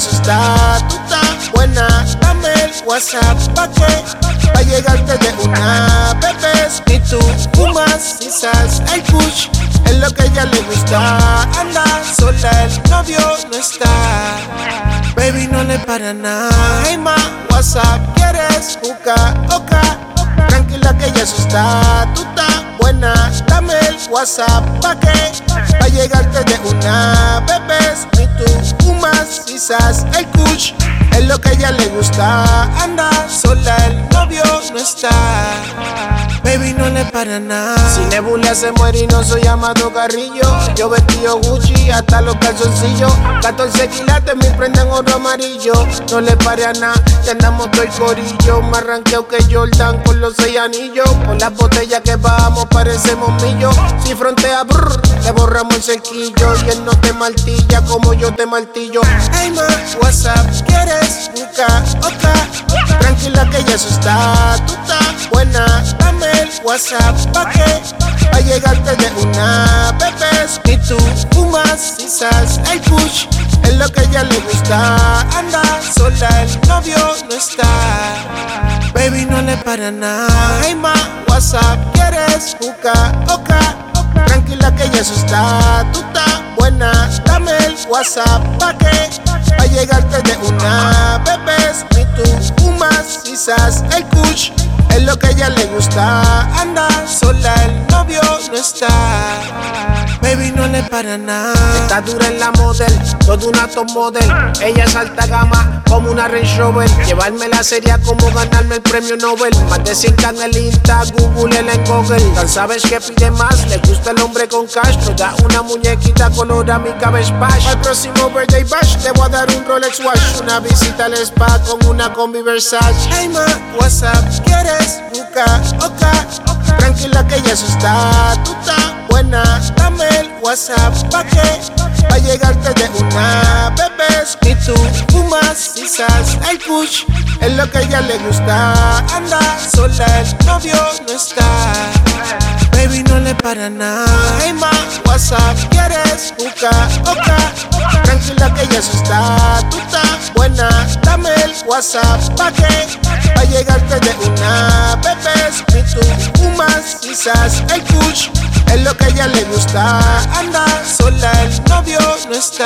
eso está. Tú estás buena, dame el WhatsApp pa' que pa' llegarte de una. Bebes y tú fumas, quizás el push es lo que a ella le gusta. Anda sola, el novio no está. Baby, no le para nada. Hey, ma, WhatsApp, ¿quieres jugar? Oka, tranquila que ella asusta. Tú estás buena, dame el WhatsApp pa' que pa' llegarte de una. Bebes y tú fumas, quizás el kush es lo que a ella le gusta. Anda sola, el novio no está. Baby, no le para nada. Si Nebula se muere y no soy Amado Carrillo, yo vestido Gucci hasta los calzoncillos. 14 quilates, mi prenda en oro amarillo. No le pare a nada, que andamos todo el corillo. Más ranqueo que Jordan con los 6 anillos. Con las botellas que bajamos parecemos millos. Si frontea, brrr, le borramos el cerquillo. Y él no te martilla como yo te martillo. Hey, ma, WhatsApp, ¿quieres buscar otra? Tranquila que ella asusta. Tú estás buena, dame el WhatsApp pa' que pa' llegarte de una. Bebes y tú fumas, quizás el push es lo que a ella le gusta. Anda sola, el novio no está. Baby, no le para nada. Hey, ma, WhatsApp, ¿quieres jugar? Oka, tranquila que ella asusta. Tú estás buena, dame el WhatsApp pa' que pa' llegarte de una. Bebes y tú fumas, quizás el kush es lo que a ella le gusta. Anda sola, el novio no está. Baby, no le para nada. Está dura en la model, toda una top model. Ella es alta gama como una Range Rover. Llevármela sería como ganarme el premio Nobel. Más de 100 en el Insta, Google en Google. Tan sabes que pide más, le gusta el hombre con cash. Da una muñequita color a mi cabeza bash. Al próximo birthday bash te voy a dar un Rolex Watch. Una visita al spa con una combi Versace. Hey, ma, WhatsApp, ¿quieres buscar? Oka, tranquila que ella asusta. Tú estás buena, dame el WhatsApp pa' que pa' llegarte de una. Bebes y tú fumas, quizás el push es lo que a ella le gusta. Anda sola, el novio no está. Baby, no le para nada. Hey, ma, WhatsApp, ¿quieres buscar? Oka, tranquila que ella asusta. Tú estás buena, dame el WhatsApp pa' que pa' llegarte de una. Bebes y tú fumas, quizás el push es lo que a ella le gusta. Anda sola, el novio no está.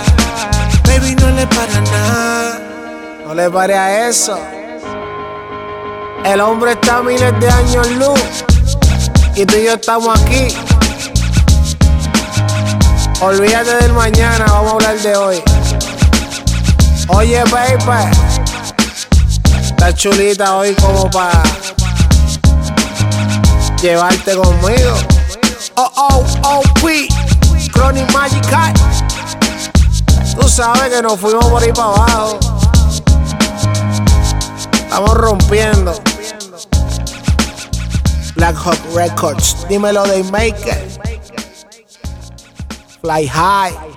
Baby, no le para nada. No le pare a eso. El hombre está a miles de años luz y tú y yo estamos aquí. Olvídate del mañana, vamos a hablar de hoy. Oye, baby, estás chulita hoy como para llevarte conmigo. P, Chronic Magic Cat. Tú sabes que nos fuimos por ahí para abajo. Estamos rompiendo. Black Hawk Records, dímelo de Maker. Fly High.